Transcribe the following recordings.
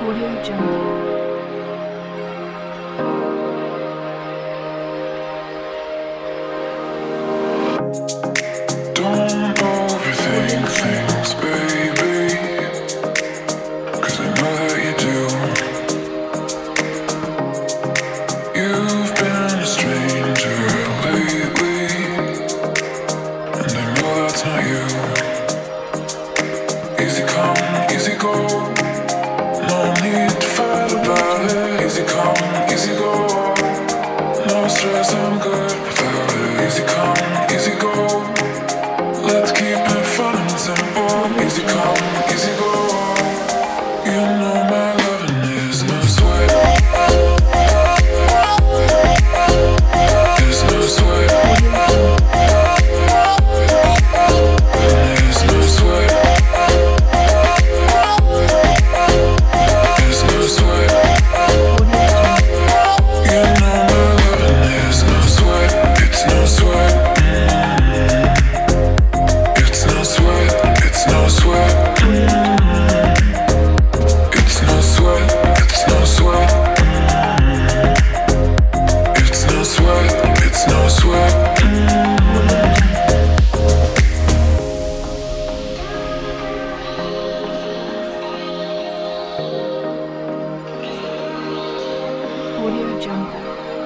Audio Jungle. Don't overthink things, baby, 'cause I know that you do. You've been a stranger lately, and I know that's not you. Easy come, easy go, no need to fight about it. Easy come, easy go, no stress, I'm good without it. Easy come, easy go, let's keep it fun and simple. Easy come, easy go. You know my loving is no sweat. There's no sweat. There's no sweat. There's no sweat. You know my loving is no sweat. It's no sweat. It's no sweat. It's no sweat. It's no sweat. It's no sweat. It's no sweat. It's no sweat. Audio Jungle.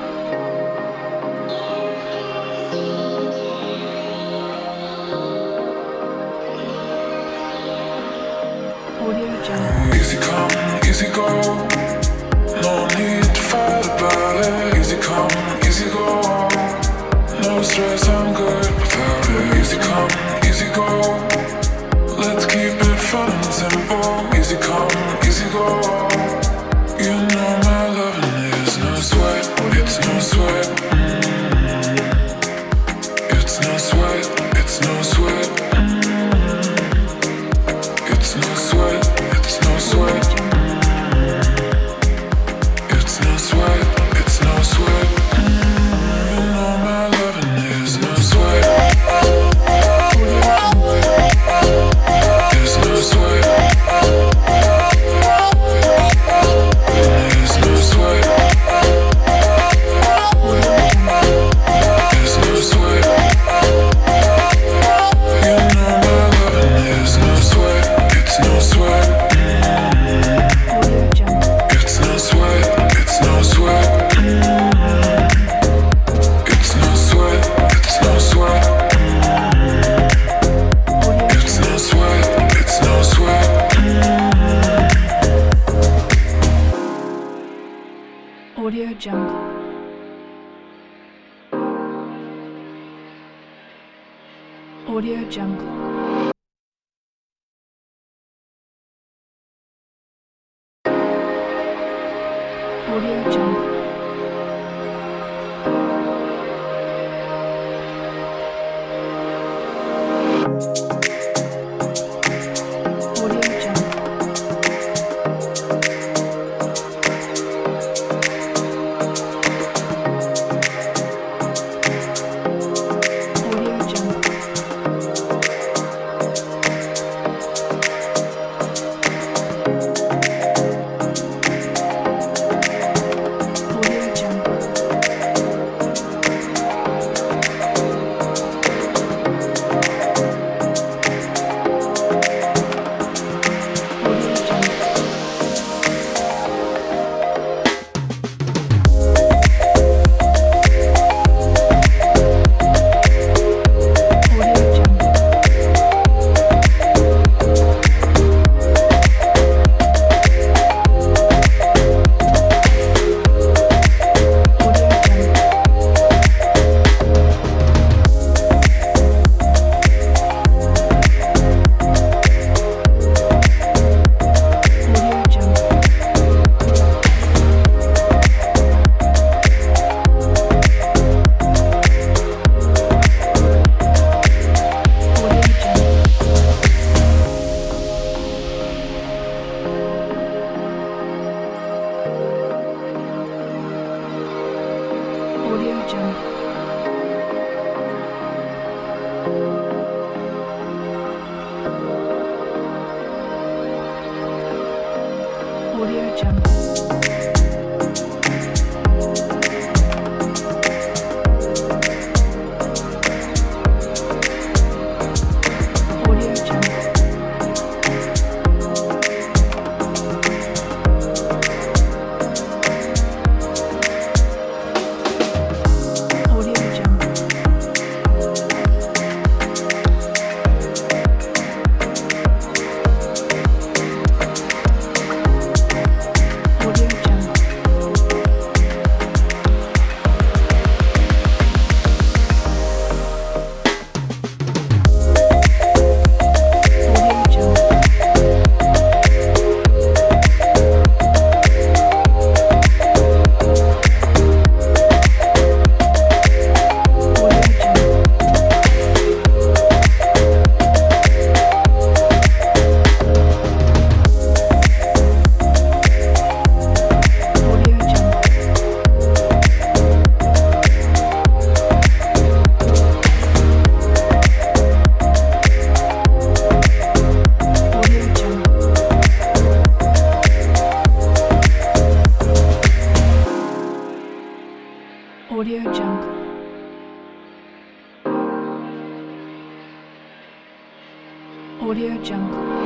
Audio Jungle. Easy come, easy go. No need to fight about it. Easy come, easy go. No stress, I'm good without it. Easy come, easy go. Let's keep it fun and simple. Easy come, easy go. You know my loving is no sweat. It's no sweat. It's no sweat. It's no sweat. It's no sweat. It's no sweat. It's no sweat. It's no sweat. You know my loving is no sweat. There's no sweat. There's no sweat. There's no sweat. You know my loving is no sweat. It's no sweat. Audio Jungle. It's no sweat. It's no sweat. It's no sweat. It's no sweat. Audio It's no sweat. It's no sweat. Audio Jungle. Audio Jungle. Audio Jungle. Audio Jungle. Audio Jungle. Audio Jungle. Audio Jungle. Audio Jungle. Audio Jungle. Audio Jungle. Audio Jungle. Audio Jungle. Audio Jungle. Audio Jungle. Audio Jungle.